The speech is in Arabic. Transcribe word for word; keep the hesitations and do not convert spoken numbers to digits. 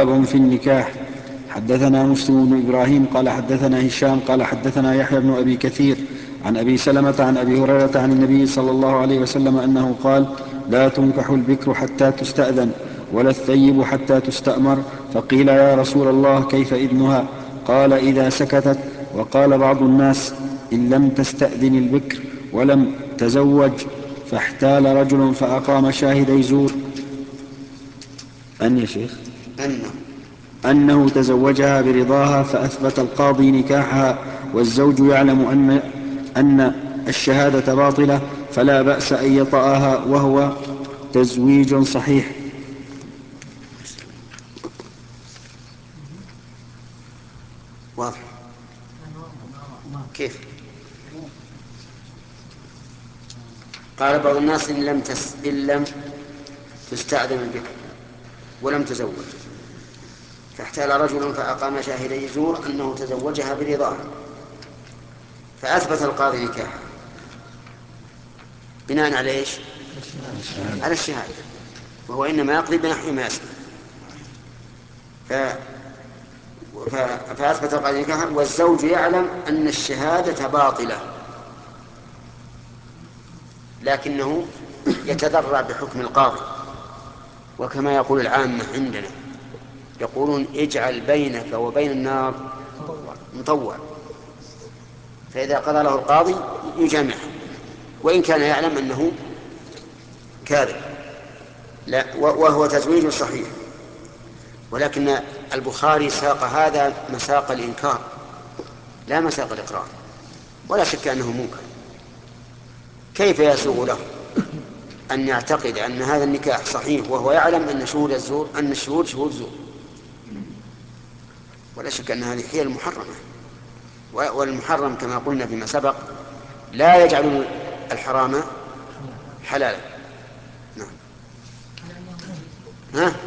باب في النكاح. حدثنا مسلم بن إبراهيم قال حدثنا هشام قال حدثنا يحيى بن أبي كثير عن أبي سلمة عن أبي هريرة عن النبي صلى الله عليه وسلم أنه قال: لا تنكح البكر حتى تستأذن ولا الثيب حتى تستأمر. فقيل: يا رسول الله كيف إذنها؟ قال: إذا سكتت. وقال بعض الناس: إن لم تستأذن البكر ولم تزوج فاحتال رجل فأقام شاهدي زور أن يا شيخ أنه أنه تزوجها برضاها فأثبت القاضي نكاحها والزوج يعلم أن, أن الشهادة باطلة فلا بأس أن يطأها وهو تزويج صحيح. واضح. كيف؟ قال بعض الناس: إن لم, تس... إن لم تستأذن البكر ولم تزوج فاحتال رجل فأقام شاهدي زور أنه تزوجها برضاها فأثبت القاضي نكاحها بناء على إيش؟ على الشهادة، وهو إنما يقضي بنحو ما يسمع. ف... ف... فأثبت القاضي نكاحها والزوج يعلم أن الشهادة باطلة، لكنه يتذرع بحكم القاضي. وكما يقول العامة عندنا يقولون: اجعل بينك وبين النار مطوع، فإذا قضى له القاضي يجامعه وإن كان يعلم أنه كاذب. لا، وهو تزويج صحيح. ولكن البخاري ساق هذا مساق الإنكار لا مساق الإقرار، ولا شك أنه منكر. كيف يسوغ له أن يعتقد أن هذا النكاح صحيح وهو يعلم أن شهود الزور أن الشهود شهود زور؟ ولا شك أن هذه هي المحرمة، والمحرم كما قلنا فيما سبق لا يجعل الحرام حلالا. نعم. ها؟